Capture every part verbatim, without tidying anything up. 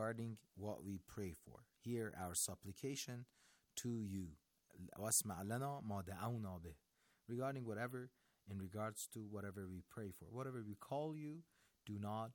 regarding what we pray for. Hear our supplication to you. وَاسْمَعْ لَنَا مَا دَعَوْنَا بِهِ. Regarding whatever, in regards to whatever we pray for. Whatever we call you, do not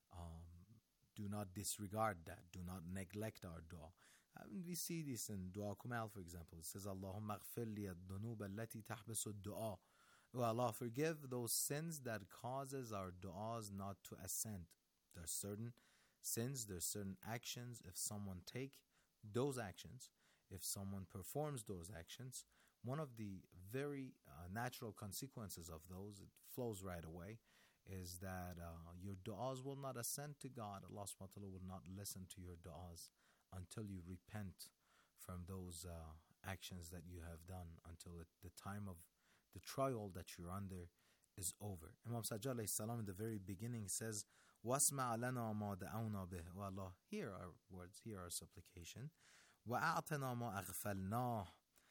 um, do not disregard that. Do not neglect our dua. And we see this in Dua Kumal, for example. It says, Allahumma aghfir li ad-dunub allati tahbisu ad-du'a. Oh Allah, forgive those sins that causes our du'as not to ascend. There are certain sins, there are certain actions. If someone take those actions, if someone performs those actions, one of the very uh, natural consequences of those, it flows right away, is that uh, your du'as will not ascend to God. Allah subhanahu wa ta'ala will not listen to your du'as until you repent from those uh, actions that you have done, until it, the time of the trial that you're under is over. Imam Sajjad alayhi salam in the very beginning says, وَاسْمَعْ لَنَا مَا دَعَوْنَا بِهِ. Oh Allah, hear our words, hear our supplication. وَأَعْتَنَا مَا أَغْفَلْنَاهُ.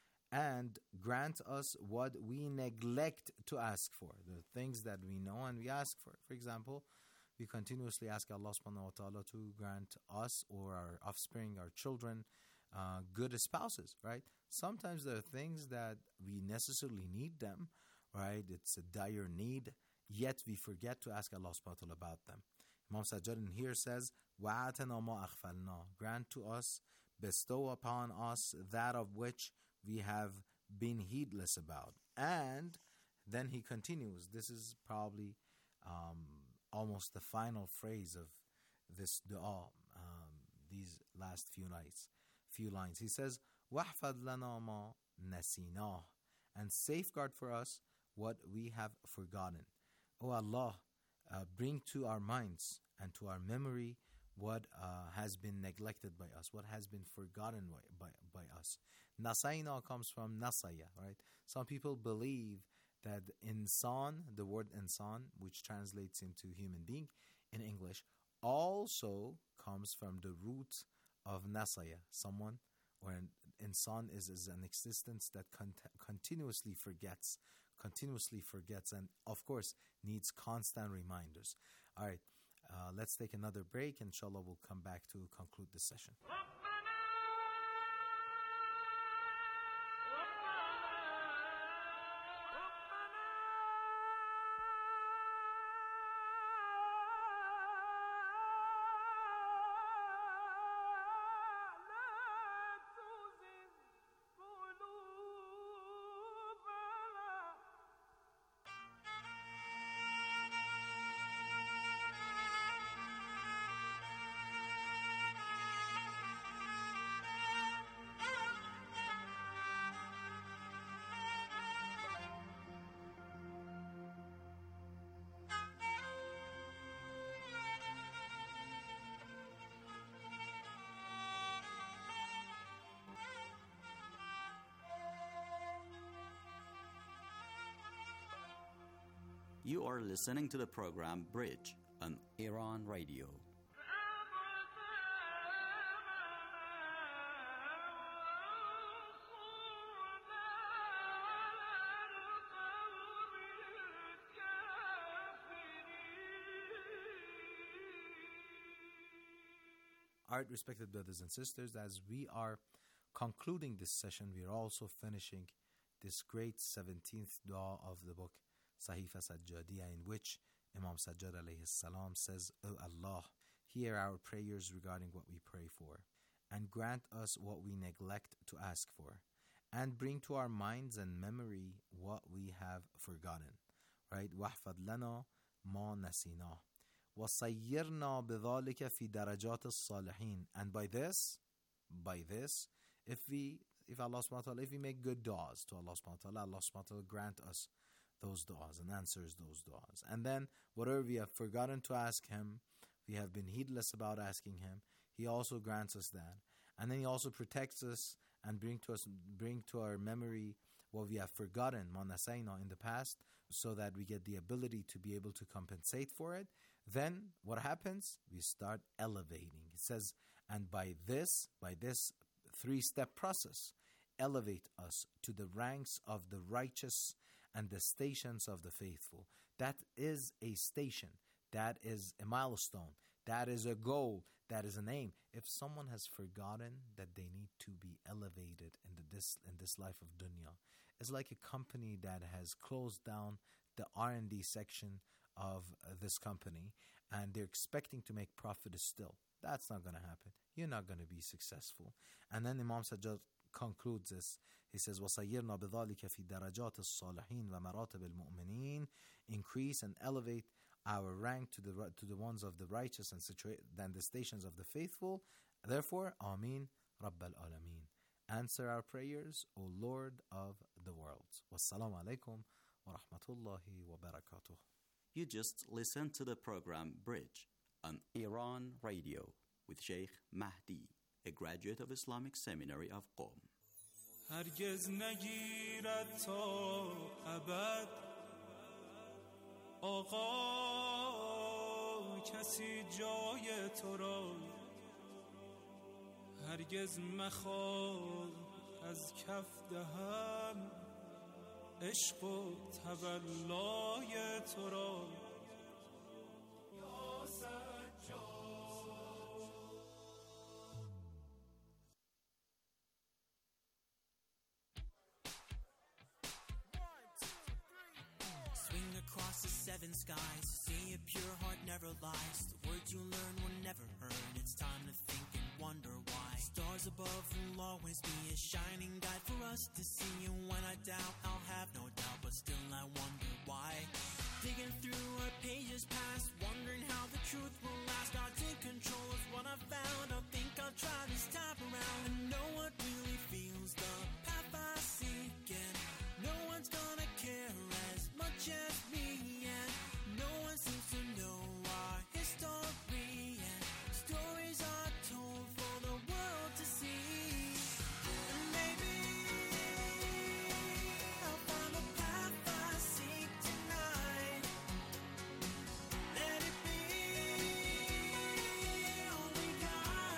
And grant us what we neglect to ask for. The things that we know and we ask for. For example, we continuously ask Allah subhanahu wa ta'ala to grant us or our offspring, our children, uh, good spouses, right? Sometimes there are things that we necessarily need them, right? It's a dire need, yet we forget to ask Allah subhanahu wa ta'ala about them. Imam Sajjad in here says, وَعَاتَنَا مَا أَغْفَلْنَا. Grant to us, bestow upon us that of which we have been heedless about. And then he continues, this is probably um, almost the final phrase of this dua, um, these last few nights, few lines. He says, وَاحْفَظْ لَنَا مَا نَسِينَاهُ. And safeguard for us what we have forgotten. O Allah, uh, bring to our minds and to our memory what uh, has been neglected by us, what has been forgotten by, by, by us. Nasayna comes from nasaya, right? Some people believe that insan, the word insan, which translates into human being in English, also comes from the root of nasaya, someone, or an insan is, is an existence that con- continuously forgets, continuously forgets, and of course needs constant reminders. All right. Uh, let's take another break. Inshallah, we'll come back to conclude this session. You are listening to the program Bridge on Iran Radio. All right, respected brothers and sisters, as we are concluding this session, we are also finishing this great seventeenth dua of the book Sahifa Sajjadiyya, in which Imam Sajjad alayhi salam says, O Allah, hear our prayers regarding what we pray for, and grant us what we neglect to ask for, and bring to our minds and memory what we have forgotten. Right? وَاحْفَظْ لَنَا مَا نَسِينَاهُ وَصَيِّرْنَا بِذَلِكَ فِي دَرَجَاتِ الصَّالِحِينَ. And by this, by this, if we, if Allah subhanahu wa ta'ala, if we make good du'as to Allah subhanahu wa ta'ala, Allah subhanahu wa ta'ala grant us those du'as and answers those du'as. And then whatever we have forgotten to ask Him, we have been heedless about asking Him, He also grants us that. And then He also protects us and bring to us, bring to our memory what we have forgotten, ma nasayna, in the past, so that we get the ability to be able to compensate for it. Then what happens? We start elevating. It says, and by this, by this three-step process, elevate us to the ranks of the righteous and the stations of the faithful. That is a station. That is a milestone. That is a goal that is a name. If someone has forgotten that they need to be elevated in the, this in this life of dunya, it's like a company that has closed down the R and D section of uh, this company, and they're expecting to make profit still. That's not going to happen. You're not going to be successful. And then Imam Sajjad concludes this. He says, وَصَيِّرْنَا بِذَلِكَ فِي دَرَجَاتِ الصَّالِحِينَ وَمَرَاتِبِ الْمُؤْمِنِينَ. Increase and elevate our rank to the to the ones of the righteous and situa- than the stations of the faithful. Therefore, Ameen Rabbal Alameen. Answer our prayers, O Lord of the worlds. Wassalamu alaikum wa rahmatullahi wa barakatuh. You just listened to the program Bridge on Iran Radio with Sheikh Mahdi, a graduate of Islamic Seminary of Qom. هرگز نگیرد تا ابد آقا کسی جای تو را، هرگز مخواه از کف دهم عشق و تولای تو را. یا سجاد across the seven skies, see a pure heart never lies. The words you learn were never heard. It's time to think and wonder why. Stars above will always be a shining guide for us to see. And when I doubt, I'll have no doubt, but still I wonder why. Digging through our pages past, wondering how the truth will last. God's in control is what I found. I think I'll try this time around and know what really feels the path I seek. And no one's gonna care as much as me, and no one seems to know our history, and stories are told for the world to see. And maybe I'll find the path I seek tonight. Let it be only God.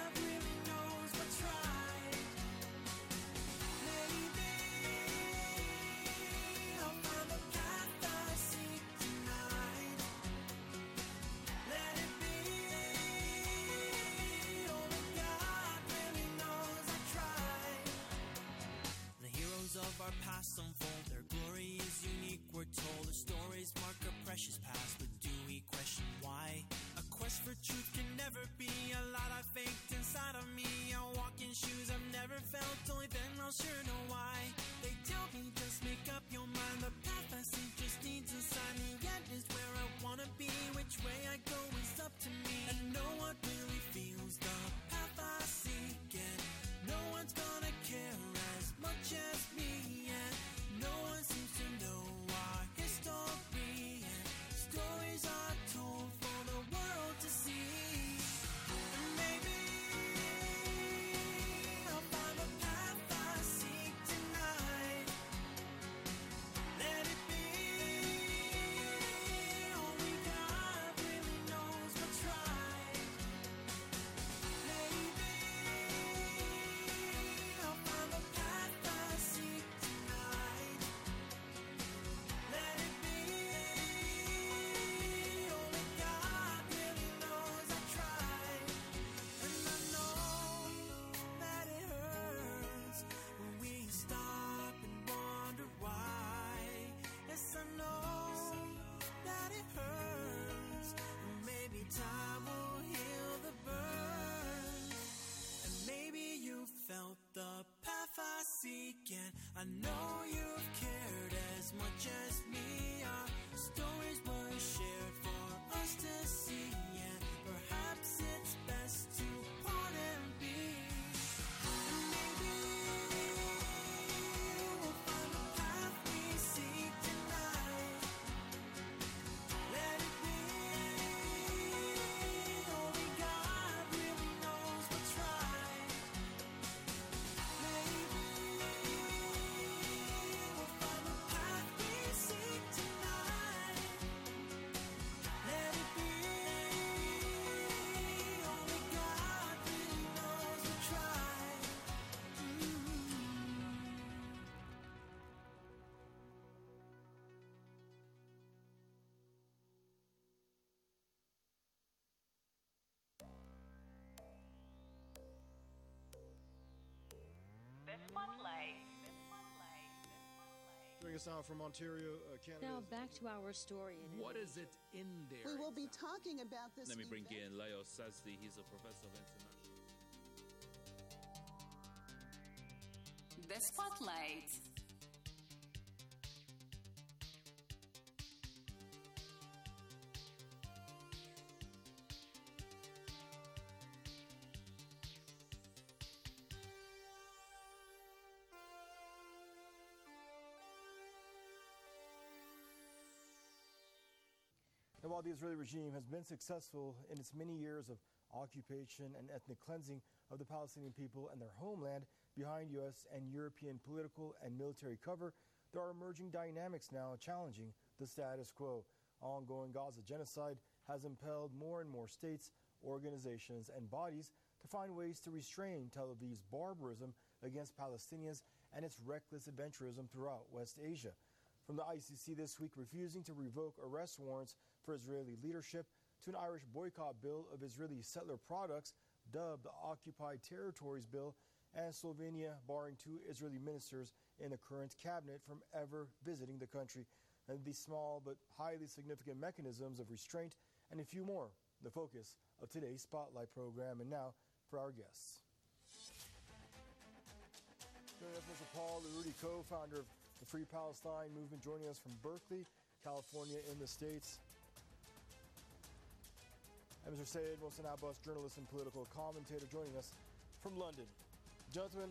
Spotlight. Joining us now from Ontario, uh, Canada. Now back to our story. In what is it in there? We will be talking about this. Let me bring event. in Leo Sazdi. He's a professor of international. The Spotlight. And while the Israeli regime has been successful in its many years of occupation and ethnic cleansing of the Palestinian people and their homeland behind U S and European political and military cover, there are emerging dynamics now challenging the status quo. Ongoing Gaza genocide has impelled more and more states, organizations, and bodies to find ways to restrain Tel Aviv's barbarism against Palestinians and its reckless adventurism throughout West Asia. From the I C C this week refusing to revoke arrest warrants for Israeli leadership to an Irish boycott bill of Israeli settler products dubbed the Occupied Territories Bill, and Slovenia barring two Israeli ministers in the current cabinet from ever visiting the country. And these small but highly significant mechanisms of restraint and a few more, the focus of today's Spotlight program. And now for our guests. Joining us, Mister Paul Urudi, co-founder of the Free Palestine Movement, joining us from Berkeley, California in the States. And Mister Sayed Mohsen Abbas, journalist and political commentator, joining us from London. Gentlemen,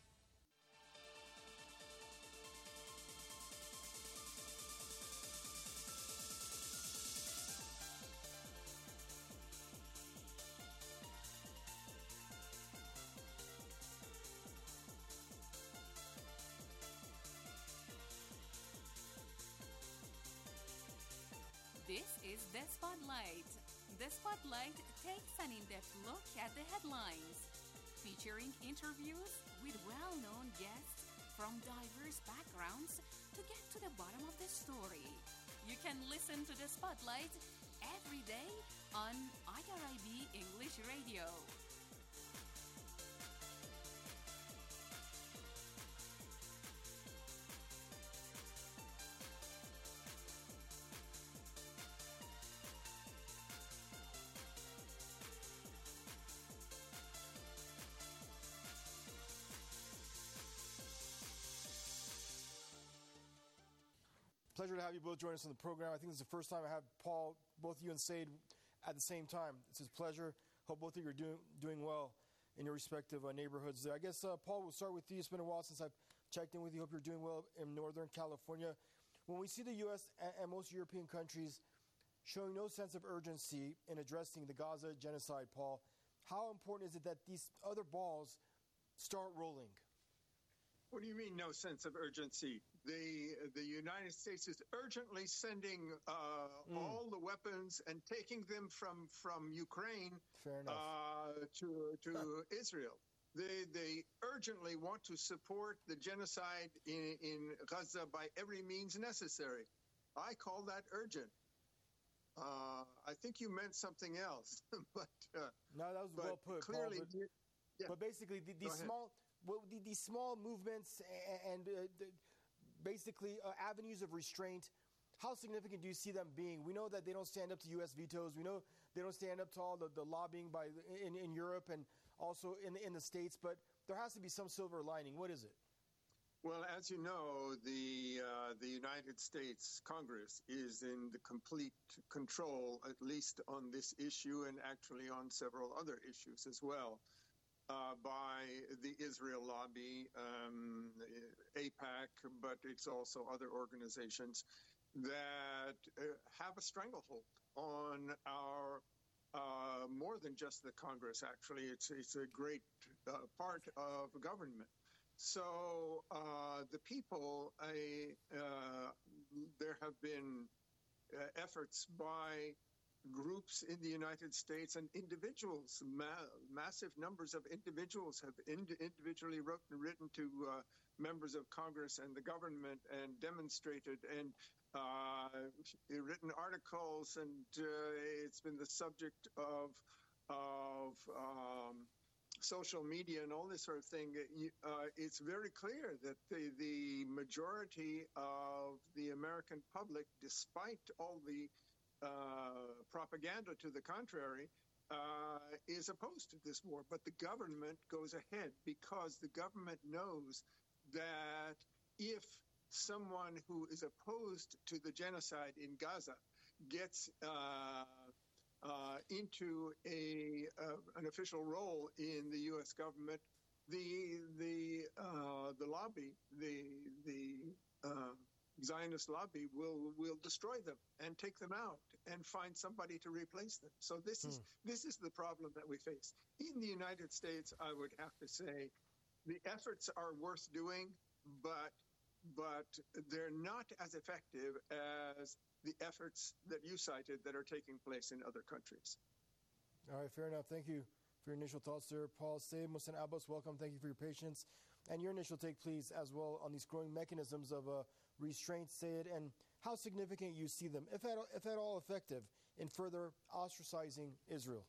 This is The Spotlight. The Spotlight takes an in-depth look at the headlines, featuring interviews with well-known guests from diverse backgrounds to get to the bottom of the story. You can listen to The Spotlight every day on I R I B English Radio. pleasure to have you both join us on the program. I think this is the first time I have Paul, both you and Sayed, at the same time. It's his pleasure. Hope both of you are doing doing well in your respective uh, neighborhoods there. I guess, uh, Paul, we'll start with you. It's been a while since I've checked in with you. Hope you're doing well in Northern California. When we see the U S and, and most European countries showing no sense of urgency in addressing the Gaza genocide, Paul, how important is it that these other balls start rolling? What do you mean, no sense of urgency? The the United States is urgently sending uh, mm. all the weapons and taking them from from Ukraine uh, to to Israel. They they urgently want to support the genocide in, in Gaza by every means necessary. I call that urgent. Uh, I think you meant something else, but uh, no, that was well put. Clearly, Paul, but, yeah. but basically, the, these small. Well, the, these small movements and, and uh, the, basically uh, avenues of restraint, how significant do you see them being? We know that they don't stand up to U S vetoes. We know they don't stand up to all the, the lobbying by in, in Europe and also in, in the States, but there has to be some silver lining. What is it? Well, as you know, the uh, the United States Congress is in the complete control, at least on this issue and actually on several other issues as well. Uh, by the Israel lobby, um, AIPAC, but it's also other organizations that uh, have a stranglehold on our, uh, more than just the Congress, actually. It's, it's a great uh, part of government. So uh, the people, I, uh, there have been uh, efforts by groups in the United States and individuals, ma- massive numbers of individuals have ind- individually wrote, written to uh, members of Congress and the government and demonstrated and uh, written articles, and uh, it's been the subject of of um, social media and all this sort of thing, uh, it's very clear that the, the majority of the American public, despite all the uh, propaganda to the contrary, uh, is opposed to this war. But the government goes ahead because the government knows that if someone who is opposed to the genocide in Gaza gets uh, Uh, into a uh, an official role in the U S government, the the uh, the lobby, the the uh, Zionist lobby will will destroy them and take them out and find somebody to replace them. So this hmm. is this is the problem that we face in the United States. I would have to say, the efforts are worth doing, but but they're not as effective as the efforts that you cited that are taking place in other countries. All right, fair enough. Thank you for your initial thoughts there, Paul Saib. Mohsen Abbas, welcome. Thank you for your patience. And your initial take, please, as well, on these growing mechanisms of uh, restraint, Said, and how significant you see them, if at, if at all effective, in further ostracizing Israel.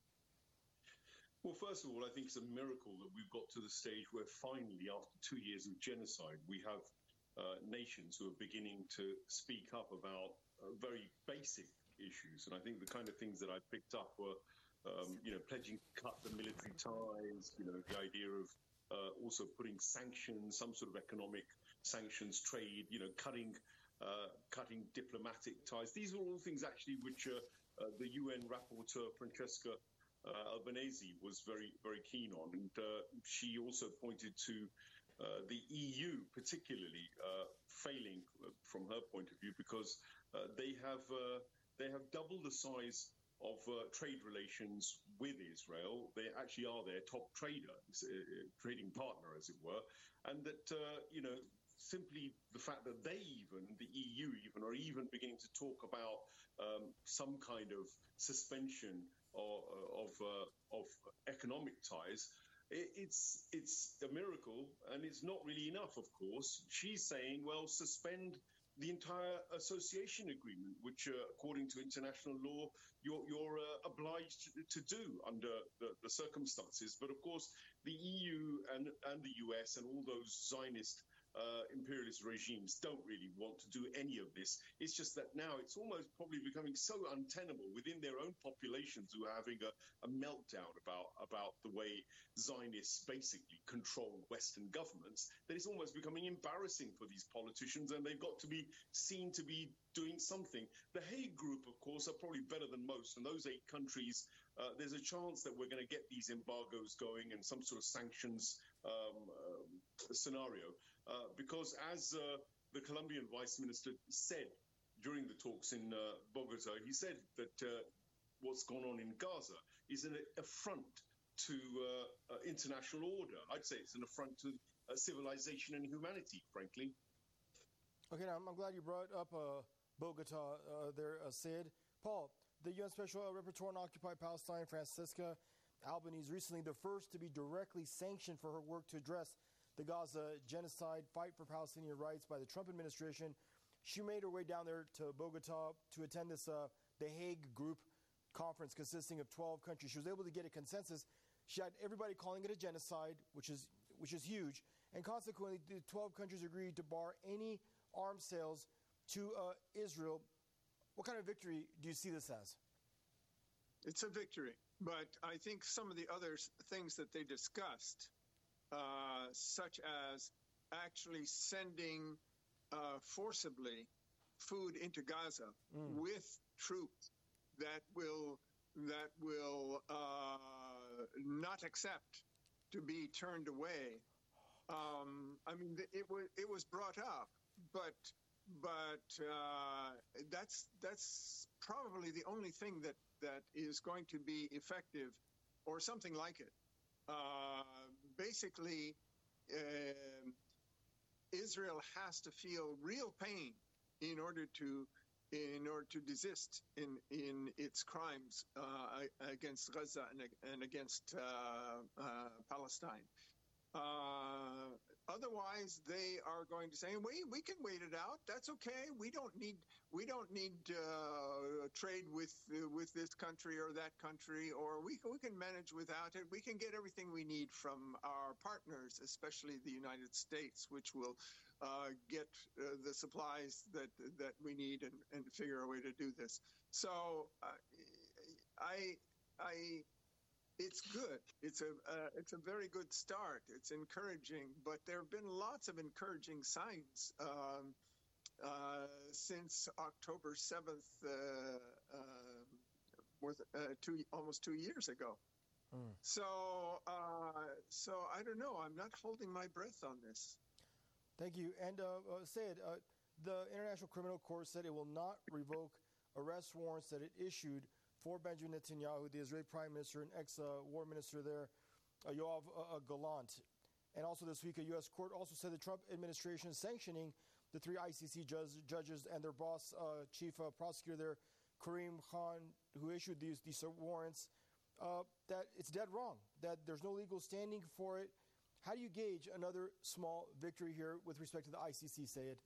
Well, first of all, I think it's a miracle that we've got to the stage where finally, after two years of genocide, we have Uh, nations who are beginning to speak up about uh, very basic issues. And I think the kind of things that I picked up were, um, you know, pledging to cut the military ties, you know, the idea of uh, also putting sanctions, some sort of economic sanctions, trade, you know, cutting uh, cutting diplomatic ties. These are all things actually which uh, uh, the U N rapporteur, Francesca uh, Albanese, was very, very keen on. And uh, she also pointed to Uh, the E U particularly uh, failing uh, from her point of view because uh, they have uh, they have doubled the size of uh, trade relations with Israel. They actually are their top trader, uh, trading partner, as it were, and that uh, you know simply the fact that they even the E U even are even beginning to talk about um, some kind of suspension or, of uh, of economic ties. It's it's a miracle, and it's not really enough, of course. She's saying, well, suspend the entire association agreement, which, uh, according to international law, you're, you're uh, obliged to do under the, the circumstances. But, of course, the E U and, and the U S and all those Zionist uh, imperialist regimes don't really want to do any of this. It's just that now it's almost probably becoming so untenable within their own populations who are having a, a meltdown about, about the way Zionists basically control Western governments that it's almost becoming embarrassing for these politicians, and they've got to be seen to be doing something. The Hague Group, of course, are probably better than most, and those eight countries, uh, there's a chance that we're going to get these embargoes going and some sort of sanctions um, um, scenario. Uh, because as uh, the Colombian Vice Minister said during the talks in uh, Bogota, he said that uh, what's gone on in Gaza is an affront to uh, uh, international order. I'd say it's an affront to uh, civilization and humanity, frankly. Okay, now I'm glad you brought up uh, Bogota uh, there, uh, Said. Paul, the U N Special Rapporteur on Occupied Palestine, Francesca Albanese, recently the first to be directly sanctioned for her work to address the Gaza genocide, fight for Palestinian rights by the Trump administration. She made her way down there to Bogota to attend this uh, The Hague Group conference consisting of twelve countries. She was able to get a consensus. She had everybody calling it a genocide, which is which is huge. And consequently, the twelve countries agreed to bar any arms sales to uh, Israel. What kind of victory do you see this as? It's a victory. But I think some of the other things that they discussed, uh, such as actually sending uh, forcibly food into Gaza mm. with troops that will that will uh, not accept to be turned away. Um, I mean, it was it was brought up, but but uh, that's that's probably the only thing that, that is going to be effective, or something like it. Uh, basically, uh, Israel has to feel real pain in order to in order to desist in in its crimes uh, against Gaza and, and against uh, uh, Palestine. Uh, Otherwise, they are going to say, "We we can wait it out. That's okay. We don't need we don't need uh, trade with uh, with this country or that country, or we can, we can manage without it. We can get everything we need from our partners, especially the United States, which will uh, get uh, the supplies that that we need and, and figure a way to do this." So, uh, I I. It's good. It's a uh, it's a very good start. It's encouraging, but there have been lots of encouraging signs um, uh, since October seventh, uh, uh, more than, uh, two almost two years ago. Mm. So uh, so I don't know. I'm not holding my breath on this. Thank you. And uh, uh, Sayed, uh, the International Criminal Court said it will not revoke arrest warrants that it issued for Benjamin Netanyahu, the Israeli Prime Minister and ex-war uh, minister there, uh, Yoav uh, Gallant. And also this week, a U S court also said the Trump administration is sanctioning the three I C C judge, judges and their boss, uh, chief uh, prosecutor there, Karim Khan, who issued these, these warrants, uh, that it's dead wrong, that there's no legal standing for it. How do you gauge another small victory here with respect to the I C C, Sayed?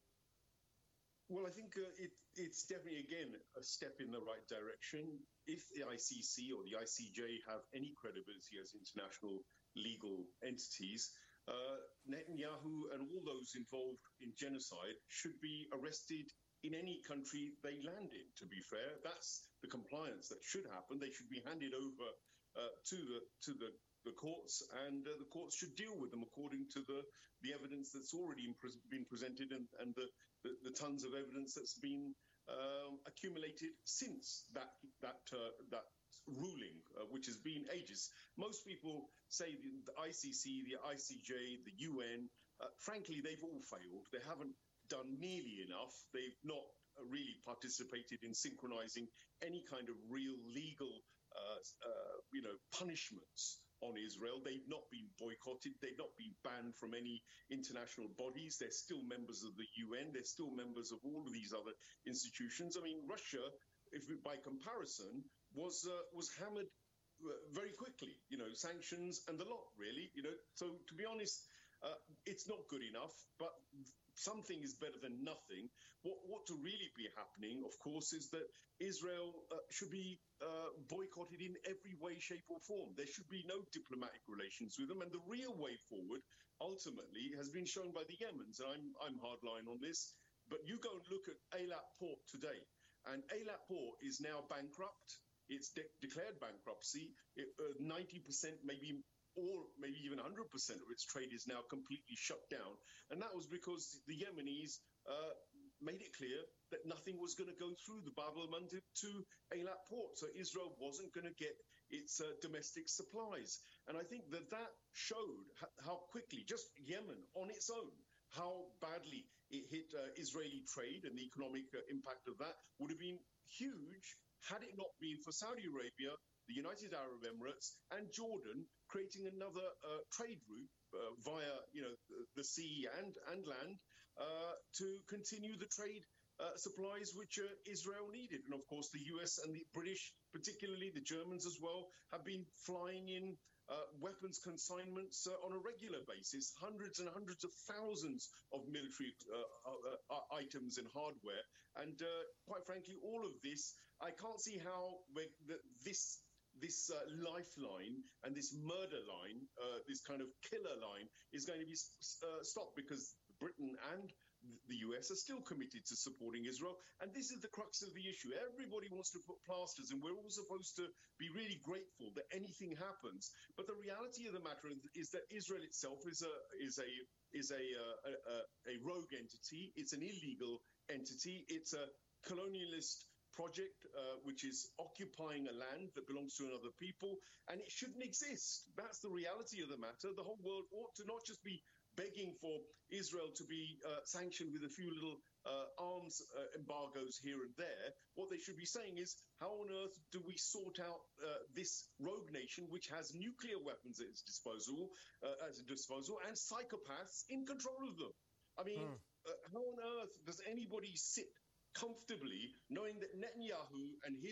Well, I think uh, it, it's definitely, again, a step in the right direction. If the I C C or the I C J have any credibility as international legal entities, uh, Netanyahu and all those involved in genocide should be arrested in any country they land in, to be fair. That's the compliance that should happen. They should be handed over uh, to the to the, the courts, and uh, the courts should deal with them according to the, the evidence that's already been presented and, and the The, the tons of evidence that's been um, accumulated since that that uh, that ruling, uh, which has been ages. Most people say the, the I C C, the I C J, the U N, uh, frankly, they've all failed. They haven't done nearly enough. They've not uh, really participated in synchronizing any kind of real legal, uh, uh, you know, punishments on Israel. They've not been boycotted. They've not been banned from any international bodies. They're still members of the U N. They're still members of all of these other institutions. I mean, Russia, if by comparison, was uh, was hammered uh, very quickly. You know, sanctions and the lot, really. You know, so to be honest, uh, it's not good enough. But something is better than nothing. What what to really be happening, of course, is that Israel uh, should be uh, boycotted in every way, shape, or form. There should be no diplomatic relations with them. And the real way forward, ultimately, has been shown by the Yemens. And I'm I'm hardline on this. But you go and look at Eilat Port today, and Eilat Port is now bankrupt. It's de- declared bankruptcy. It, uh, ninety percent, maybe. Or maybe even one hundred percent of its trade is now completely shut down. And that was because the Yemenis uh, made it clear that nothing was going to go through the Bab el-Mandeb to Eilat Port. So Israel wasn't going to get its uh, domestic supplies. And I think that that showed how quickly, just Yemen on its own, how badly it hit uh, Israeli trade, and the economic uh, impact of that would have been huge had it not been for Saudi Arabia, the United Arab Emirates, and Jordan creating another uh, trade route uh, via, you know, the, the sea and and land uh, to continue the trade uh, supplies which uh, Israel needed. And of course, the U S and the British, particularly the Germans as well, have been flying in uh, weapons consignments uh, on a regular basis, hundreds and hundreds of thousands of military uh, uh, uh, items and hardware. And uh, quite frankly, all of this, I can't see how we're, the, this this uh, lifeline and this murder line, uh, this kind of killer line, is going to be uh, stopped, because Britain and the U S are still committed to supporting Israel. And this is the crux of the issue. Everybody wants to put plasters, and we're all supposed to be really grateful that anything happens. But the reality of the matter is that Israel itself is a is a is a uh, a, a rogue entity. It's an illegal entity. It's a colonialist project uh, which is occupying a land that belongs to another people, and it shouldn't exist. That's the reality of the matter. The whole world ought to not just be begging for Israel to be uh, sanctioned with a few little uh, arms uh, embargoes here and there. What they should be saying is, how on earth do we sort out uh, this rogue nation which has nuclear weapons at its disposal, uh, at its disposal, and psychopaths in control of them? I mean, hmm. uh, how on earth does anybody sit comfortably knowing that Netanyahu and his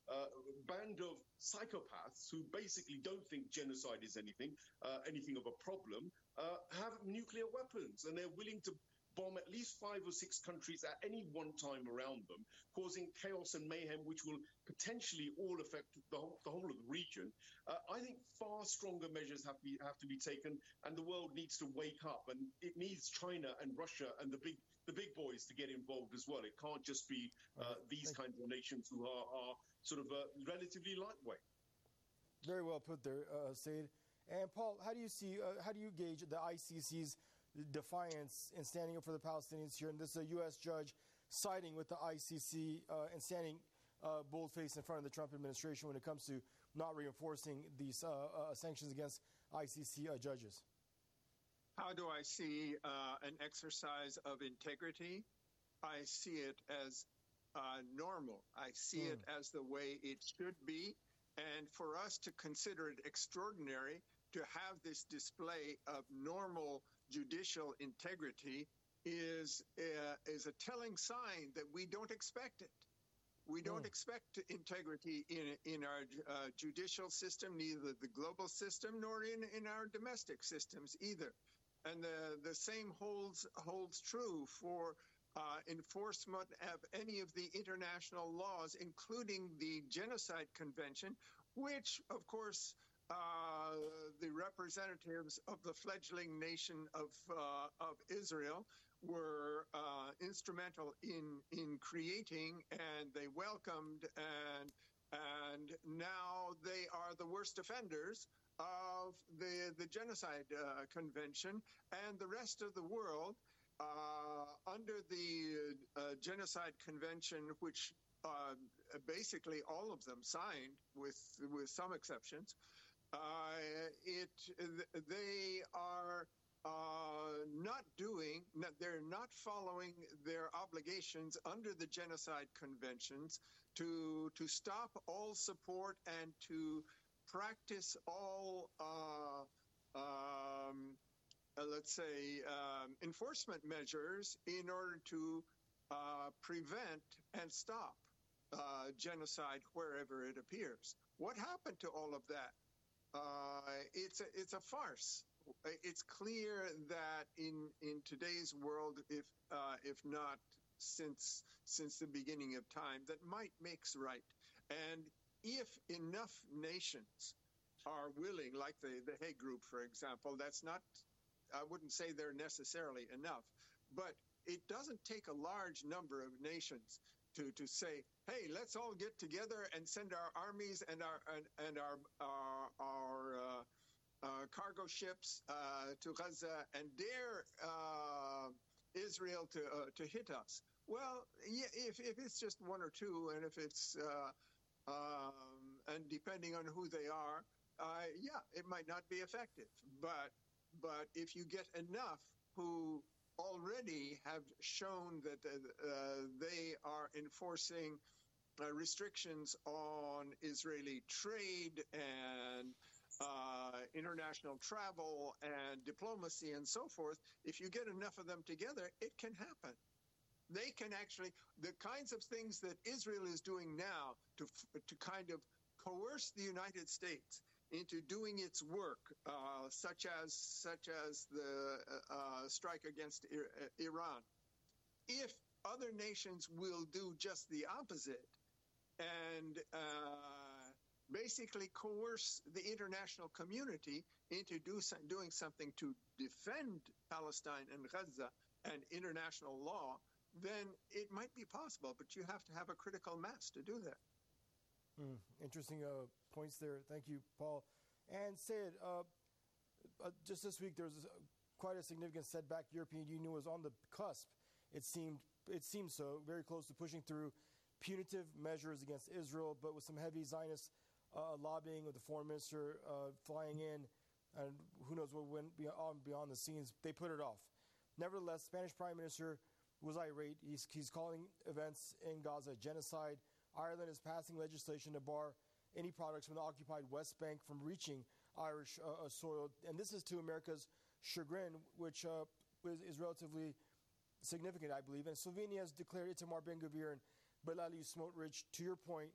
uh, band of psychopaths who basically don't think genocide is anything, uh, anything of a problem, uh, have nuclear weapons, and they're willing to bomb at least five or six countries at any one time around them, causing chaos and mayhem, which will potentially all affect the whole, the whole of the region. Uh, I think far stronger measures have to be have to be taken, and the world needs to wake up, and it needs China and Russia and the big the big boys to get involved as well. It can't just be uh, these kinds of nations who are, are sort of uh, relatively lightweight. Very well put there, uh, Said. And Paul, how do you see, uh, how do you gauge the I C C's defiance in standing up for the Palestinians here? And this is a U S judge siding with the I C C uh, and standing uh, bold-faced in front of the Trump administration when it comes to not reinforcing these uh, uh, sanctions against I C C uh, judges. How do I see uh, an exercise of integrity? I see it as uh, normal. I see mm. it as the way it should be. And for us to consider it extraordinary to have this display of normal judicial integrity is uh, is a telling sign that we don't expect it. We don't mm. expect integrity in in our uh, judicial system, neither the global system nor in, in our domestic systems either. And the, the same holds holds true for uh, enforcement of any of the international laws, including the Genocide Convention, which, of course, Uh, the representatives of the fledgling nation of uh, of Israel were uh, instrumental in in creating, and they welcomed, and and now they are the worst offenders of the the Genocide uh, Convention, and the rest of the world uh, under the uh, Genocide Convention, which uh, basically all of them signed, with with some exceptions. Uh, it they are uh, not doing, they're not following their obligations under the Genocide Conventions to to stop all support and to practice all, uh, um, uh, let's say, um, enforcement measures in order to uh, prevent and stop uh, genocide wherever it appears. What happened to all of that? Uh, it's a, it's a farce. It's clear that in in today's world, if uh, if not since since the beginning of time, that might makes right. And if enough nations are willing, like the the Hague Group, for example, that's not, I wouldn't say they're necessarily enough, but it doesn't take a large number of nations to to say, hey, let's all get together and send our armies and our and, and our our, our uh, uh, cargo ships uh, to Gaza and dare uh, Israel to uh, to hit us. Well, yeah, if if it's just one or two, and if it's uh, um, and depending on who they are, uh, yeah, it might not be effective. But but if you get enough who already have shown that uh, uh, they are enforcing uh, restrictions on Israeli trade and uh, international travel and diplomacy and so forth, if you get enough of them together, it can happen. They can actually, the kinds of things that Israel is doing now to to kind of coerce the United States into doing its work, uh, such as such as the uh, strike against I- Iran. If other nations will do just the opposite and uh, basically coerce the international community into do some, doing something to defend Palestine and Gaza and international law, then it might be possible, but you have to have a critical mass to do that. Mm, interesting uh, points there. Thank you, Paul. And Said, uh, uh, just this week there was uh, quite a significant setback. The European Union was on the cusp, it seemed, it seemed so, very close to pushing through punitive measures against Israel, but with some heavy Zionist uh, lobbying with the foreign minister uh, flying in, and who knows what went beyond, beyond the scenes, they put it off. Nevertheless, Spanish Prime Minister was irate. He's, he's calling events in Gaza genocide. Ireland is passing legislation to bar any products from the occupied West Bank from reaching Irish uh, soil. And this is to America's chagrin, which uh, is, is relatively significant, I believe. And Slovenia has declared Itamar Ben-Gvir and Belalil Smotrich, to your point,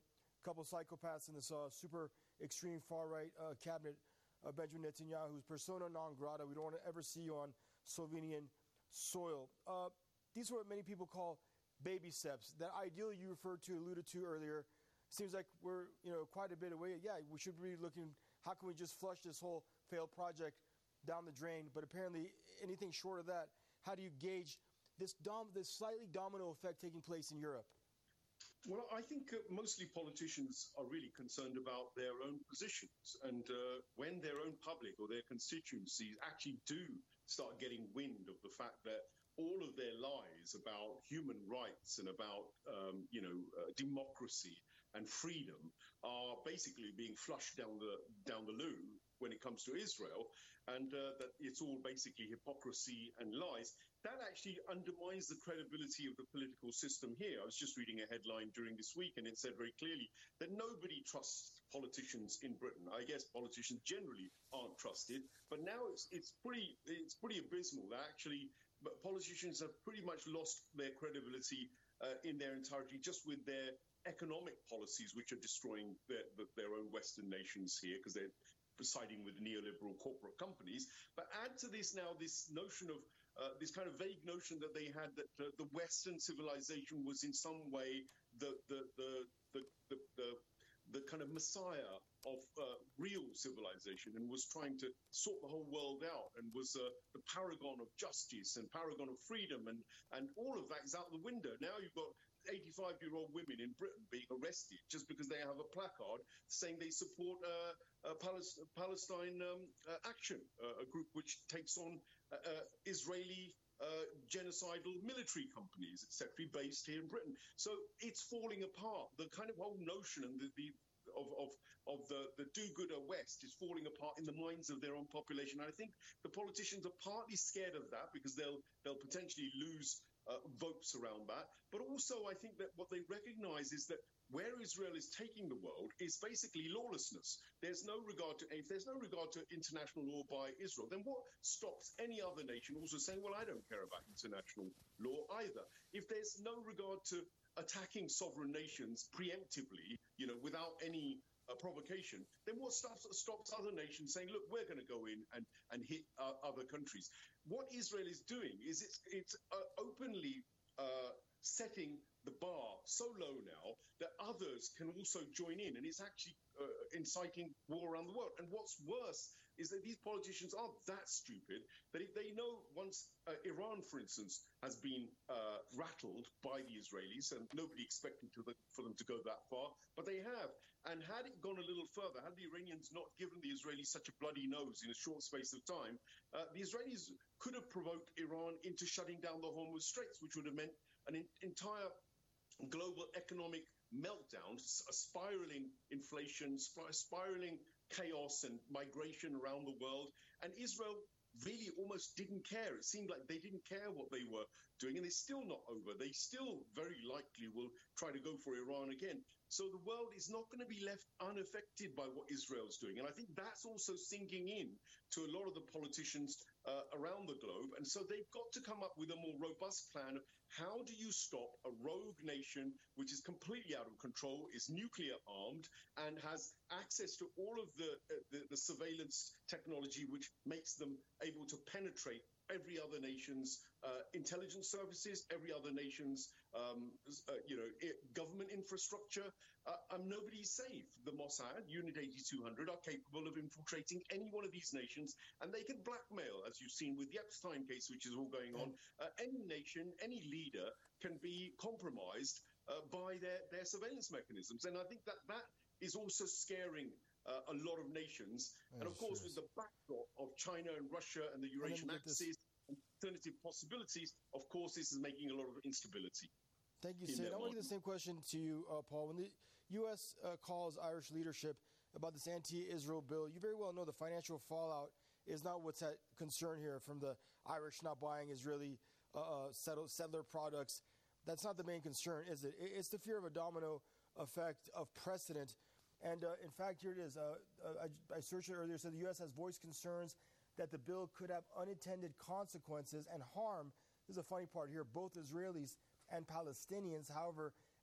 couple psychopaths in this uh, super extreme far-right uh, cabinet, uh, Benjamin Netanyahu's persona non grata. We don't want to ever see you on Slovenian soil. Uh, these are what many people call baby steps. That ideal you referred to, alluded to earlier, seems like we're you know quite a bit away. Yeah, we should be looking, how can we just flush this whole failed project down the drain? But apparently anything short of that, how do you gauge this, dom- this slightly domino effect taking place in Europe? Well, I think uh, mostly politicians are really concerned about their own positions. And uh, when their own public or their constituencies actually do start getting wind of the fact that all of their lies about human rights and about, um, you know, uh, democracy and freedom are basically being flushed down the down the loo when it comes to Israel, and uh, that it's all basically hypocrisy and lies, that actually undermines the credibility of the political system here. I was just reading a headline during this week, and it said very clearly that nobody trusts politicians in Britain. I guess politicians generally aren't trusted, but now it's it's pretty it's pretty abysmal that actually but politicians have pretty much lost their credibility uh, in their entirety just with their economic policies, which are destroying their, their own Western nations here because they're siding with neoliberal corporate companies. But add to this now this notion of uh, this kind of vague notion that they had that uh, the Western civilization was in some way the the the the the, the, the kind of messiah of uh, real civilization and was trying to sort the whole world out and was uh, the paragon of justice and paragon of freedom, and, and all of that is out the window. Now you've got eighty-five-year-old women in Britain being arrested just because they have a placard saying they support uh, uh, Palis- Palestine um, uh, Action, uh, a group which takes on uh, uh, Israeli uh, genocidal military companies, et cetera, based here in Britain. So it's falling apart. The kind of whole notion and the, the of of of the, the do-gooder West is falling apart in the minds of their own population. And I think the politicians are partly scared of that because they'll they'll potentially lose Uh, votes around that. But also I think that what they recognize is that where Israel is taking the world is basically lawlessness. There's no regard to, if there's no regard to international law by Israel, then what stops any other nation also saying, well, I don't care about international law either? If there's no regard to attacking sovereign nations preemptively, you know, without any uh, provocation, then what stops, stops other nations saying, look, we're going to go in and, and hit uh, other countries? What Israel is doing is it's, it's uh, openly uh, setting the bar so low now that others can also join in, and it's actually uh, inciting war around the world. And what's worse is that these politicians are that stupid that if they know once uh, Iran, for instance, has been uh, rattled by the Israelis, and nobody expected to the, for them to go that far, but they have. And had it gone a little further, had the Iranians not given the Israelis such a bloody nose in a short space of time, uh, the Israelis could have provoked Iran into shutting down the Hormuz Straits, which would have meant an in- entire global economic meltdown, a spiraling inflation, sp- spiraling chaos and migration around the world. And Israel really almost didn't care. It seemed like they didn't care what they were doing, and it's still not over. They still very likely will try to go for Iran again. So the world is not going to be left unaffected by what Israel's doing. And I think that's also sinking in to a lot of the politicians uh, around the globe. And so they've got to come up with a more robust plan of how do you stop a rogue nation which is completely out of control, is nuclear armed, and has access to all of the, uh, the, the surveillance technology which makes them able to penetrate every other nation's uh, intelligence services, every other nation's um, uh, you know, it, government infrastructure. Uh, um, nobody's safe. The Mossad, Unit eighty-two hundred, are capable of infiltrating any one of these nations, and they can blackmail, as you've seen with the Epstein case, which is all going on. Uh, any nation, any leader can be compromised uh, by their, their surveillance mechanisms. And I think that that is also scaring Uh, a lot of nations. Oh, and of course, sure. With the backdrop of China and Russia and the Eurasian axis and alternative possibilities, of course, this is making a lot of instability. Thank you, Sid. I want to get the same question to you, uh, Paul. When the U S uh, calls Irish leadership about this anti-Israel bill, you very well know the financial fallout is not what's at concern here from the Irish not buying Israeli uh, settle, settler products. That's not the main concern, is it? It's the fear of a domino effect of precedent. And uh, in fact, here it is. Uh, uh, I, I searched it earlier. It said the U S has voiced concerns that the bill could have unintended consequences and harm, this is a funny part here, both Israelis and Palestinians. However,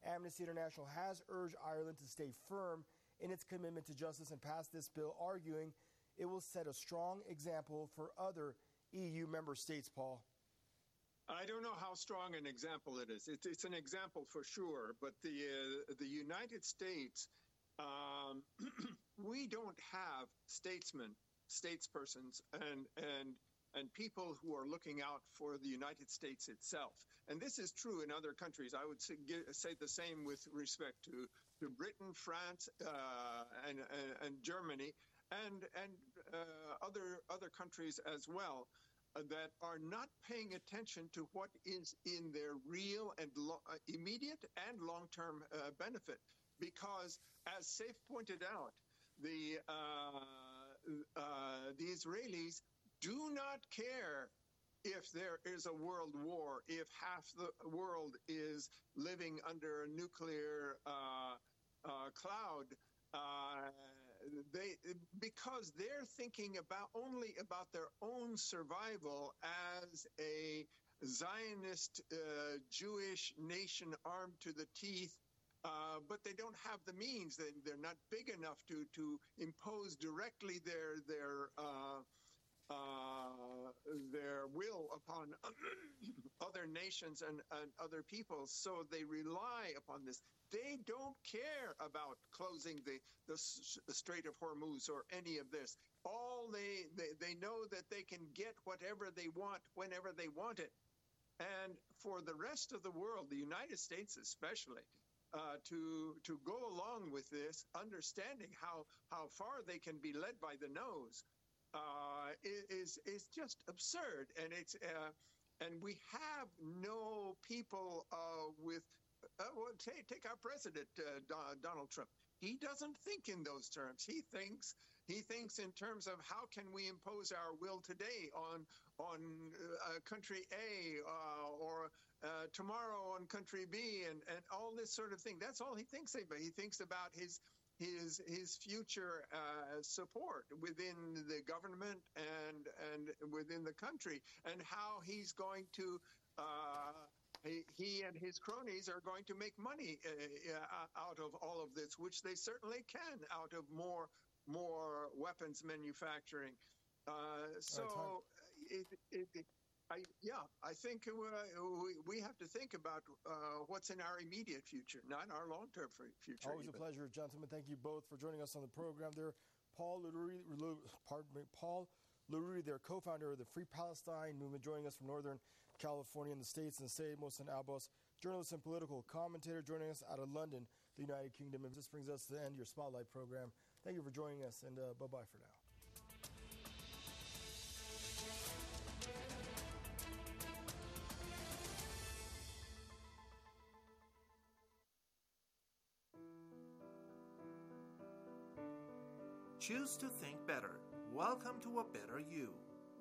Amnesty International has urged Ireland to stay firm in its commitment to justice and pass this bill, arguing it will set a strong example for other E U member states, Paul. I don't know how strong an example it is. It's, it's an example for sure, but the uh, the United States, um, we don't have statesmen, statespersons, and and and people who are looking out for the United States itself. And this is true in other countries. I would say, say the same with respect to, to Britain, France, uh, and, and and Germany, and and uh, other other countries as well, uh, that are not paying attention to what is in their real and lo- uh, immediate and long-term uh, benefit. Because, as Saif pointed out, the uh, uh, the Israelis do not care if there is a world war, if half the world is living under a nuclear uh, uh, cloud. Uh, they because they're thinking about only about their own survival as a Zionist uh, Jewish nation armed to the teeth. Uh, but they don't have the means. They, they're not big enough to to impose directly their their uh, uh, their will upon other nations and, and other peoples. So they rely upon this. They don't care about closing the the, the Strait of Hormuz or any of this. All they, they they know that they can get whatever they want whenever they want it. And for the rest of the world, the United States especially, Uh, to to go along with this, understanding how how far they can be led by the nose, uh, is is just absurd, and it's uh, and we have no people uh, with. Uh, well, take take our president uh, Don, Donald Trump. He doesn't think in those terms. He thinks he thinks in terms of how can we impose our will today on on uh, country A uh, or uh, tomorrow on country B and, and all this sort of thing. That's all he thinks about. He thinks about his his his future uh, support within the government and and within the country, and how he's going to. Uh, He, he and his cronies are going to make money uh, out of all of this, which they certainly can out of more more weapons manufacturing. Uh, so, it, it, it, I, yeah, I think uh, we, we have to think about uh, what's in our immediate future, not our long-term future. Always even. a pleasure, gentlemen. Thank you both for joining us on the program. There, Paul Lourie, pardon me, Paul Lourie, their co-founder of the Free Palestine movement, joining us from Northern California in the States, and Saif Mohsen Abbas, journalist and political commentator, joining us out of London, the United Kingdom. And this brings us to the end of your Spotlight program. Thank you for joining us, and uh, bye-bye for now. Choose to think better. Welcome to a better you.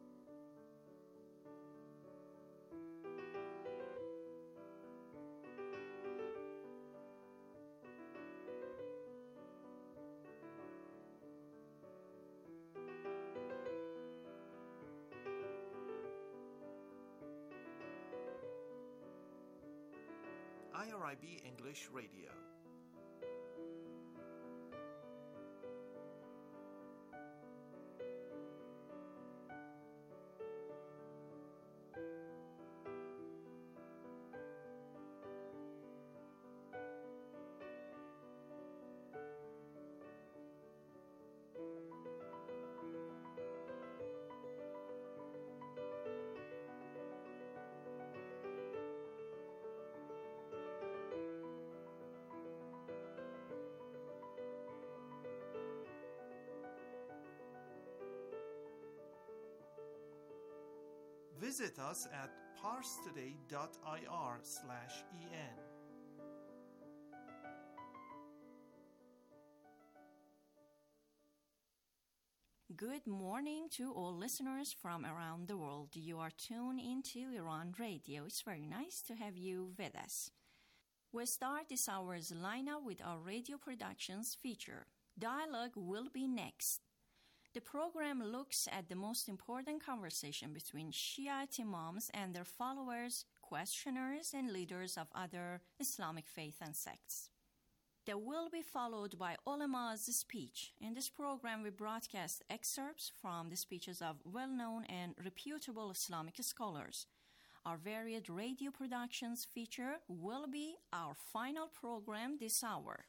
I R I B English Radio. Visit us at parstoday.ir slash en. Good morning to all listeners from around the world. You are tuned into Iran Radio. It's very nice to have you with us. We'll start this hour's lineup with our radio productions feature. Dialogue will be next. The program looks at the most important conversation between Shiite imams and their followers questioners and leaders of other Islamic faith and sects. They will be followed by ulama's speech. In this program, we broadcast excerpts from the speeches of well-known and reputable Islamic scholars. Our varied radio productions feature will be our final program this hour.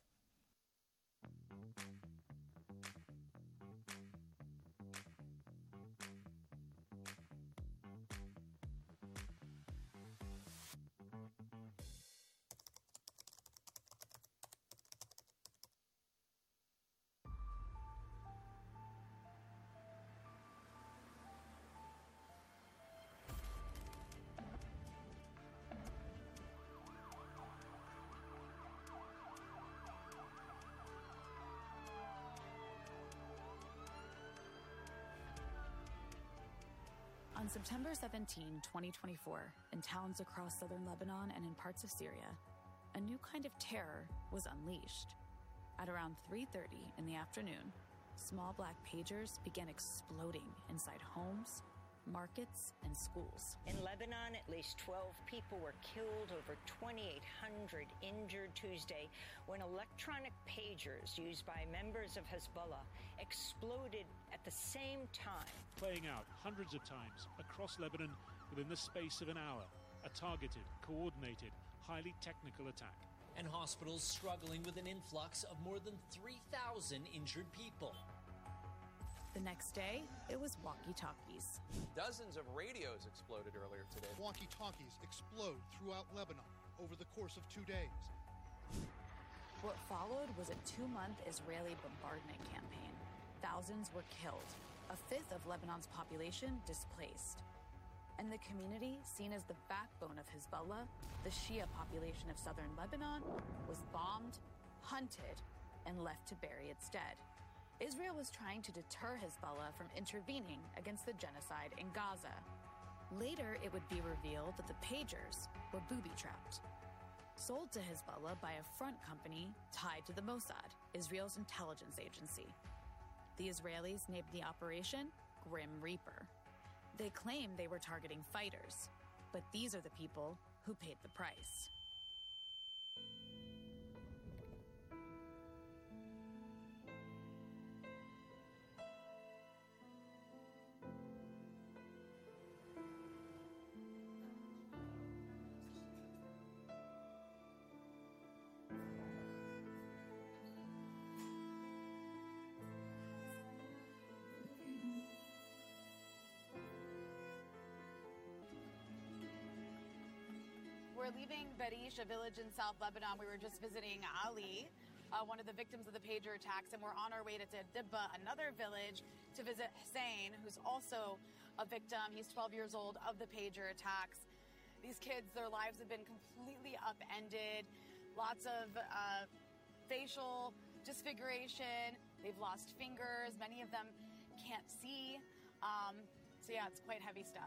On September seventeenth, twenty twenty-four, in towns across southern Lebanon and in parts of Syria, a new kind of terror was unleashed. At around three thirty in the afternoon, small black pagers began exploding inside homes, markets, and schools. In Lebanon, at least twelve people were killed, over twenty-eight hundred injured Tuesday when electronic pagers used by members of Hezbollah exploded at the same time. Playing out hundreds of times across Lebanon within the space of an hour, a targeted, coordinated, highly technical attack. And hospitals struggling with an influx of more than three thousand injured people. The next day, it was walkie-talkies. Dozens of radios exploded earlier today. Walkie-talkies explode throughout Lebanon over the course of two days. What followed was a two-month Israeli bombardment campaign. Thousands were killed, a fifth of Lebanon's population displaced. And the community, seen as the backbone of Hezbollah, the Shia population of southern Lebanon, was bombed, hunted, and left to bury its dead. Israel was trying to deter Hezbollah from intervening against the genocide in Gaza. Later, it would be revealed that the pagers were booby-trapped, sold to Hezbollah by a front company tied to the Mossad, Israel's intelligence agency. The Israelis named the operation Grim Reaper. They claimed they were targeting fighters, but these are the people who paid the price. We're leaving Barish, a village in South Lebanon. We were just visiting Ali, uh, one of the victims of the pager attacks, and we're on our way to Dibba, another village, to visit Hussein, who's also a victim. He's twelve years old of the pager attacks. These kids, their lives have been completely upended. Lots of uh, facial disfiguration. They've lost fingers. Many of them can't see. Um, so yeah, it's quite heavy stuff.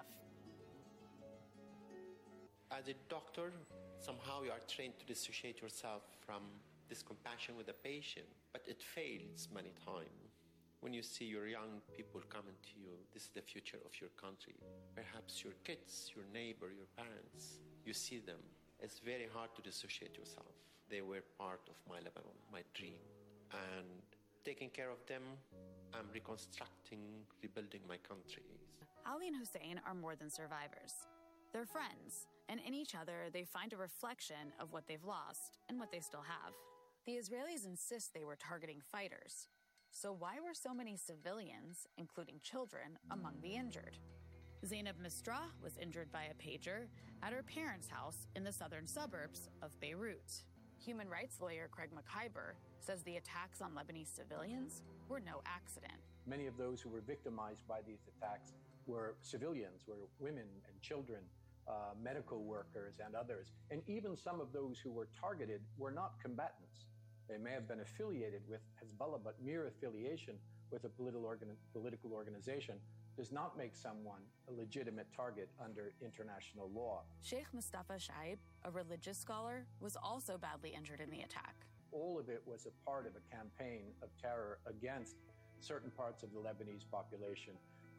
As a doctor, somehow you are trained to dissociate yourself from this compassion with the patient, but it fails many times. When you see your young people coming to you, this is the future of your country. Perhaps your kids, your neighbor, your parents, you see them. It's very hard to dissociate yourself. They were part of my Lebanon, my dream. And taking care of them, I'm reconstructing, rebuilding my country. Ali and Hussein are more than survivors. They're friends, and in each other, they find a reflection of what they've lost and what they still have. The Israelis insist they were targeting fighters. So why were so many civilians, including children, among the injured? Zainab Misrah was injured by a pager at her parents' house in the southern suburbs of Beirut. Human rights lawyer Craig McIver says the attacks on Lebanese civilians were no accident. Many of those who were victimized by these attacks were civilians, were women and children, Uh, medical workers and others. And even some of those who were targeted were not combatants. They may have been affiliated with Hezbollah, but mere affiliation with a political, organ- political organization does not make someone a legitimate target under international law. Sheikh Mustafa Shaib, a religious scholar, was also badly injured in the attack. All of it was a part of a campaign of terror against certain parts of the Lebanese population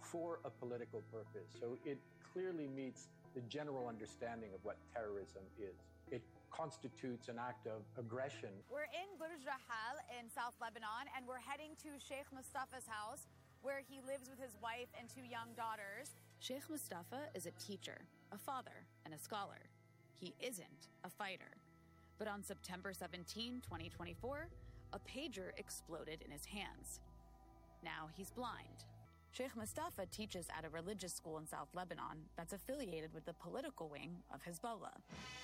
for a political purpose. So it clearly meets the general understanding of what terrorism is. It constitutes an act of aggression. We're in Burj Rahal in South Lebanon, and we're heading to Sheikh Mustafa's house, where he lives with his wife and two young daughters. Sheikh Mustafa is a teacher, a father, and a scholar. He isn't a fighter. But on September seventeenth, twenty twenty-four, a pager exploded in his hands. Now he's blind. Sheikh Mustafa teaches at a religious school in South Lebanon that's affiliated with the political wing of Hezbollah.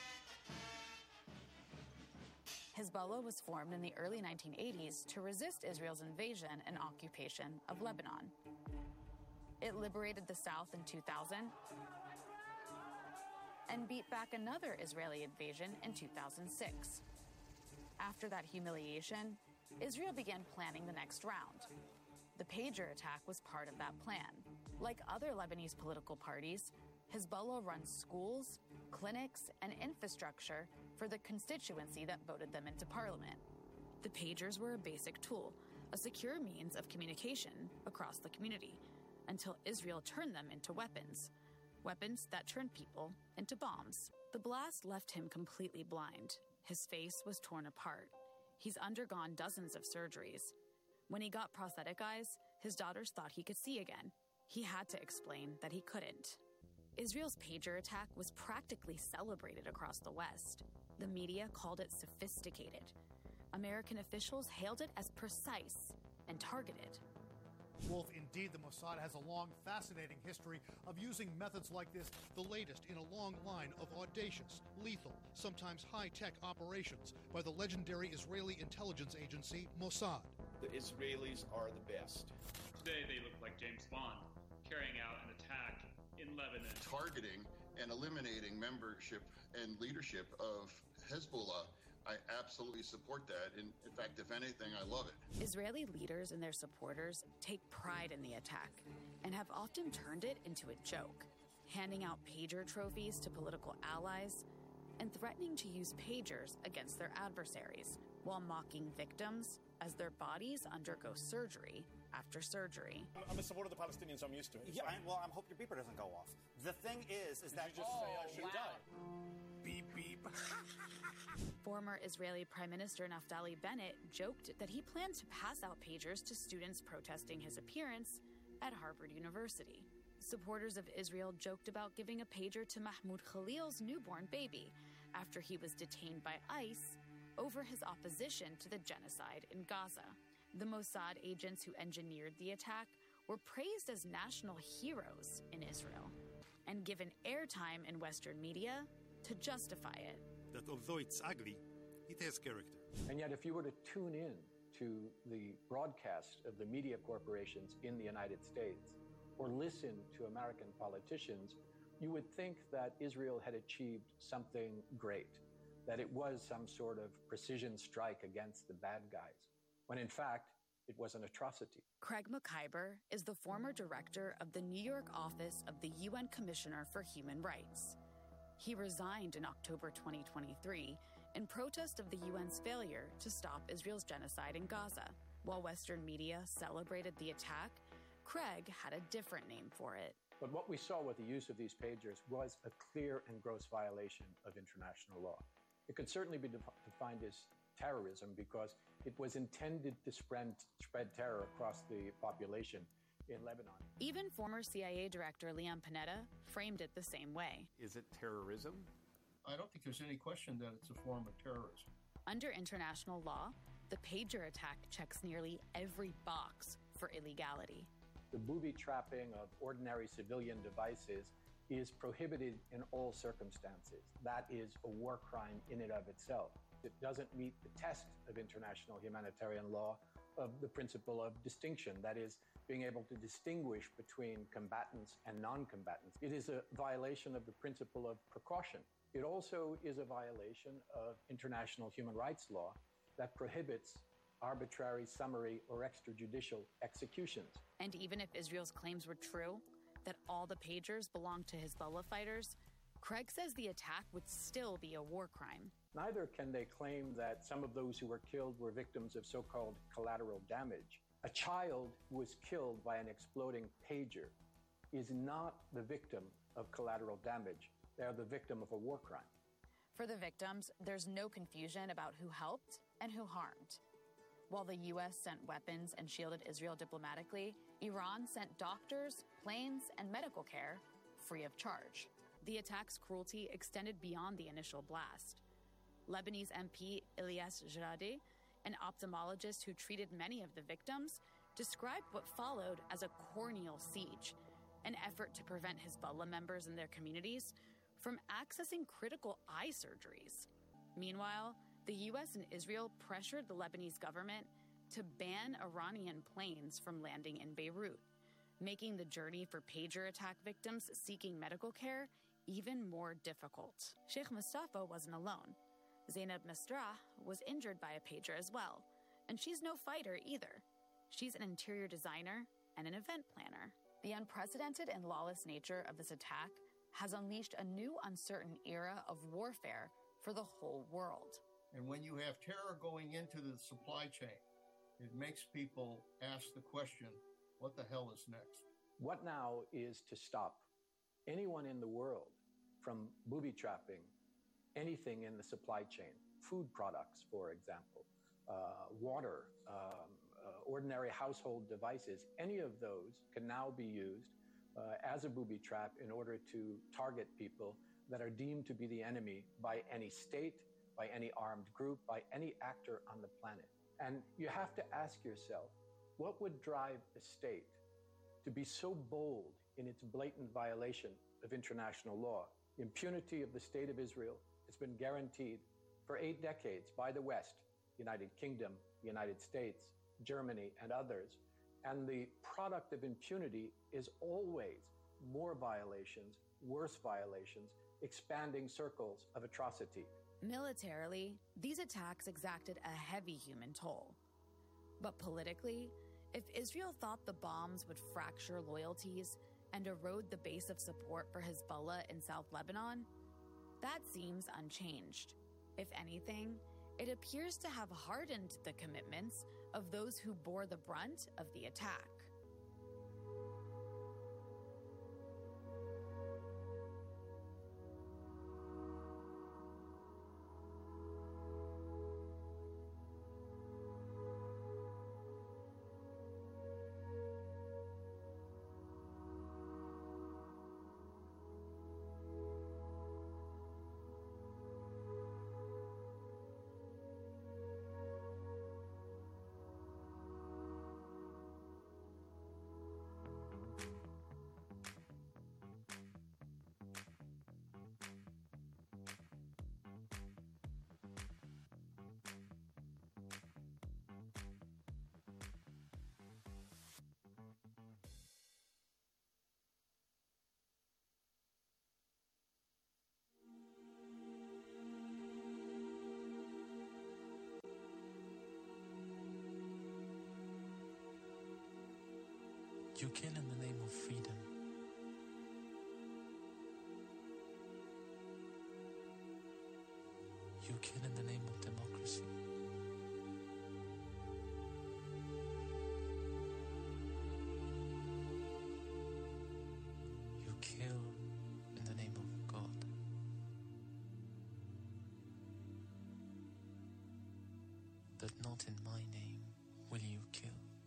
Hezbollah was formed in the early nineteen eighties to resist Israel's invasion and occupation of Lebanon. It liberated the South in two thousand and beat back another Israeli invasion in two thousand six. After that humiliation, Israel began planning the next round. The pager attack was part of that plan. Like other Lebanese political parties, Hezbollah runs schools, clinics, and infrastructure for the constituency that voted them into parliament. The pagers were a basic tool, a secure means of communication across the community, until Israel turned them into weapons. Weapons that turned people into bombs. The blast left him completely blind. His face was torn apart. He's undergone dozens of surgeries. When he got prosthetic eyes, his daughters thought he could see again. He had to explain that he couldn't. Israel's pager attack was practically celebrated across the West. The media called it sophisticated. American officials hailed it as precise and targeted. Wolf, indeed, the Mossad has a long, fascinating history of using methods like this, the latest in a long line of audacious, lethal, sometimes high-tech operations by the legendary Israeli intelligence agency Mossad. The Israelis are the best. Today they look like James Bond, carrying out an attack in Lebanon. Targeting and eliminating membership and leadership of Hezbollah, I absolutely support that. In, in fact, if anything, I love it. Israeli leaders and their supporters take pride in the attack and have often turned it into a joke, handing out pager trophies to political allies and threatening to use pagers against their adversaries while mocking victims as their bodies undergo surgery after surgery. I'm a supporter of the Palestinians. I'm used to it. It's yeah, fine. I, well, I hope your beeper doesn't go off. The thing is, is Did that you just oh, say I should wow. die? Beep beep. Former Israeli Prime Minister Naftali Bennett joked that he planned to pass out pagers to students protesting his appearance at Harvard University. Supporters of Israel joked about giving a pager to Mahmoud Khalil's newborn baby after he was detained by ICE over his opposition to the genocide in Gaza. The Mossad agents who engineered the attack were praised as national heroes in Israel and given airtime in Western media to justify it. That although it's ugly, it has character. And yet, if you were to tune in to the broadcast of the media corporations in the United States or listen to American politicians, you would think that Israel had achieved something great, that it was some sort of precision strike against the bad guys, when in fact, it was an atrocity. Craig McIver is the former director of the New York office of the U N Commissioner for Human Rights. He resigned in October twenty twenty-three in protest of the U N's failure to stop Israel's genocide in Gaza. While Western media celebrated the attack, Craig had a different name for it. But what we saw with the use of these pagers was a clear and gross violation of international law. It could certainly be defi- defined as terrorism because it was intended to spread, spread terror across the population in Lebanon. Even former C I A Director Leon Panetta framed it the same way. Is it terrorism? I don't think there's any question that it's a form of terrorism. Under international law, the pager attack checks nearly every box for illegality. The booby trapping of ordinary civilian devices is prohibited in all circumstances. That is a war crime in and of itself. It doesn't meet the test of international humanitarian law of the principle of distinction, that is, being able to distinguish between combatants and non-combatants. It is a violation of the principle of precaution. It also is a violation of international human rights law that prohibits arbitrary, summary, or extrajudicial executions. And even if Israel's claims were true, that all the pagers belonged to Hezbollah fighters, Craig says the attack would still be a war crime. Neither can they claim that some of those who were killed were victims of so-called collateral damage. A child who was killed by an exploding pager is not the victim of collateral damage. They are the victim of a war crime. For the victims, there's no confusion about who helped and who harmed. While the U S sent weapons and shielded Israel diplomatically, Iran sent doctors, planes, and medical care free of charge. The attack's cruelty extended beyond the initial blast. Lebanese M P Ilyas Jaradi, an ophthalmologist who treated many of the victims, described what followed as a corneal siege, an effort to prevent Hezbollah members and their communities from accessing critical eye surgeries. Meanwhile, the U S and Israel pressured the Lebanese government to ban Iranian planes from landing in Beirut, making the journey for pager attack victims seeking medical care even more difficult. Sheikh Mustafa wasn't alone. Zainab Masrah was injured by a pager as well, and she's no fighter either. She's an interior designer and an event planner. The unprecedented and lawless nature of this attack has unleashed a new uncertain era of warfare for the whole world. And when you have terror going into the supply chain, it makes people ask the question, what the hell is next? What now is to stop anyone in the world from booby trapping anything in the supply chain, food products, for example, uh, water, um, uh, ordinary household devices, any of those can now be used uh, as a booby trap in order to target people that are deemed to be the enemy by any state, by any armed group, by any actor on the planet. And you have to ask yourself, what would drive a state to be so bold in its blatant violation of international law? Impunity of the State of Israel has been guaranteed for eight decades by the West, United Kingdom, United States, Germany, and others. And the product of impunity is always more violations, worse violations, expanding circles of atrocity. Militarily, these attacks exacted a heavy human toll. But politically, if Israel thought the bombs would fracture loyalties and erode the base of support for Hezbollah in South Lebanon, that seems unchanged. If anything, it appears to have hardened the commitments of those who bore the brunt of the attack. You kill in the name of freedom. You kill in the name of democracy. You kill in the name of God. But not in my name will you kill.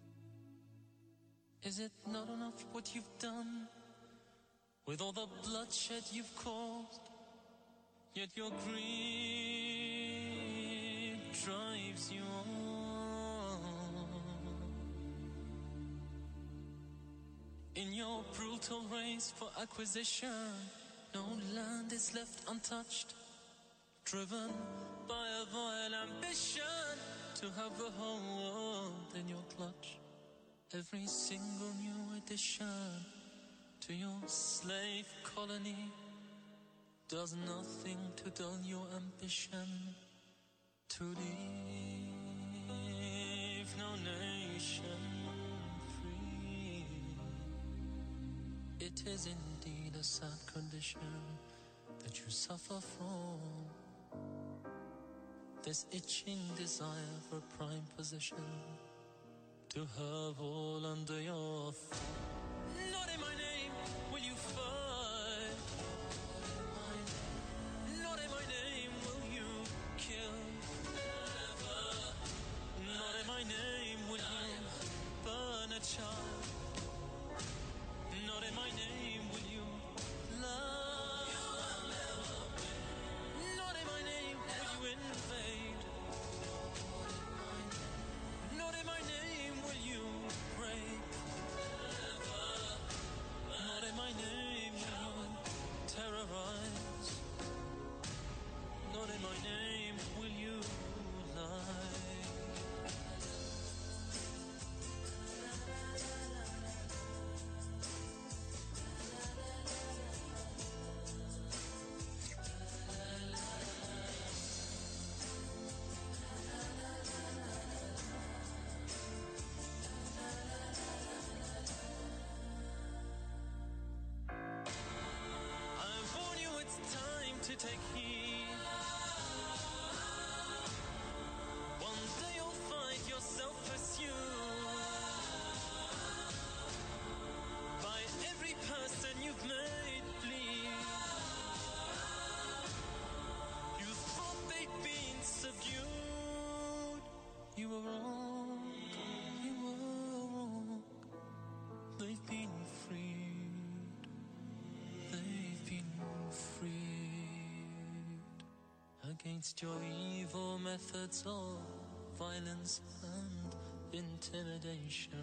Is it not enough what you've done with all the bloodshed you've caused? Yet your greed drives you on. In your brutal race for acquisition, no land is left untouched, driven by a vile ambition to have the whole world in your clutch. Every single new addition to your slave colony does nothing to dull your ambition to leave no nation free. It is indeed a sad condition that you suffer from, this itching desire for prime position, to have all under your thumb. Not in my name you take heed. One day you'll find yourself pursued by every person you've made bleed. You thought they'd been subdued. You were wrong, you were wrong. They've been freed. They've been freed. Against your evil methods of violence and intimidation,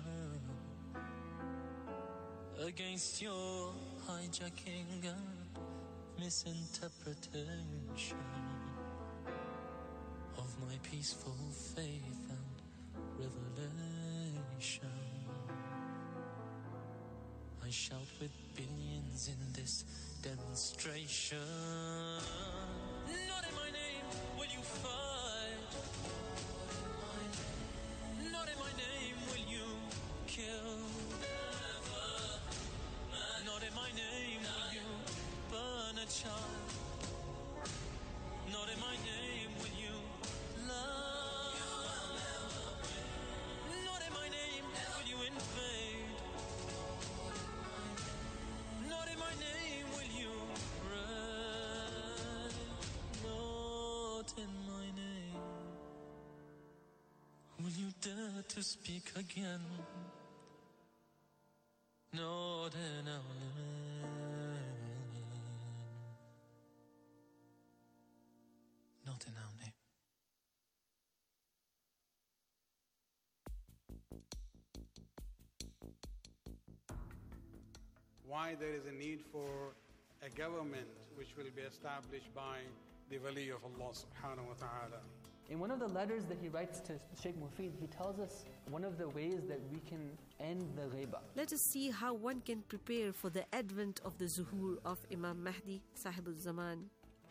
against your hijacking and misinterpretation of my peaceful faith and revelation. I shout with billions in this demonstration. Not in my name will you fight. Not in my name will you kill. Not in my name will you burn a child. Not in my name will you love. Not in my name will you invade. Not in my name will you pray. Not in my name will you dare to speak again. Not in our name. Not in our name. Why there is a need for a government which will be established by the Wali of Allah subhanahu wa ta'ala. In one of the letters that he writes to Sheikh Mufid, he tells us one of the ways that we can end the ghaiba. Let us see how one can prepare for the advent of the zuhur of Imam Mahdi, Sahib al-Zaman.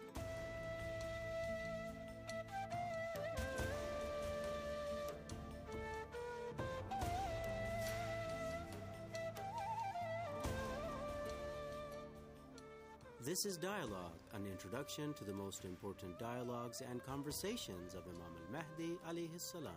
This is Dialogue, an introduction to the most important dialogues and conversations of Imam al-Mahdi alayhi salam.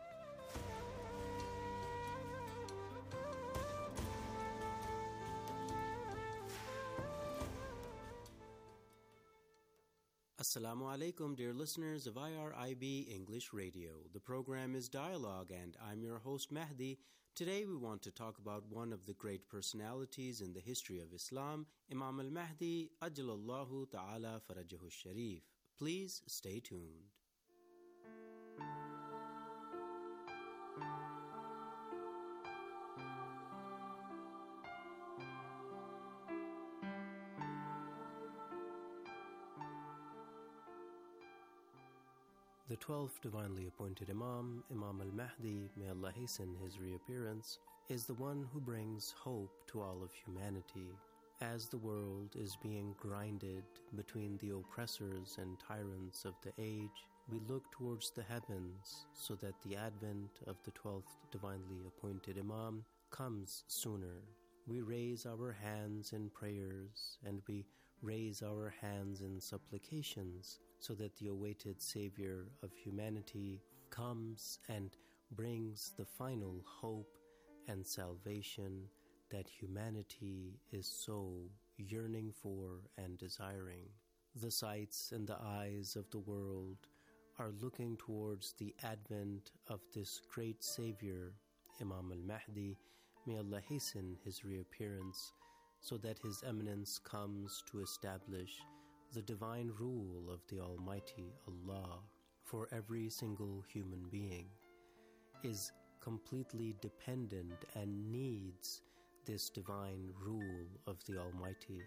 Assalamu alaikum, dear listeners of I R I B English Radio. The program is Dialogue and I'm your host Mahdi. Today we want to talk about one of the great personalities in the history of Islam, Imam al-Mahdi, Ajjalallahu Ta'ala Farajahu Sharif. Please stay tuned. The twelfth divinely appointed Imam, Imam al-Mahdi, may Allah hasten his reappearance, is the one who brings hope to all of humanity. As the world is being grinded between the oppressors and tyrants of the age, we look towards the heavens so that the advent of the twelfth divinely appointed Imam comes sooner. We raise our hands in prayers and we raise our hands in supplications so that the awaited Savior of humanity comes and brings the final hope and salvation that humanity is so yearning for and desiring. The sights and the eyes of the world are looking towards the advent of this great Savior, Imam al-Mahdi. May Allah hasten his reappearance so that His Eminence comes to establish the divine rule of the Almighty Allah for every single human being is completely dependent and needs this divine rule of the Almighty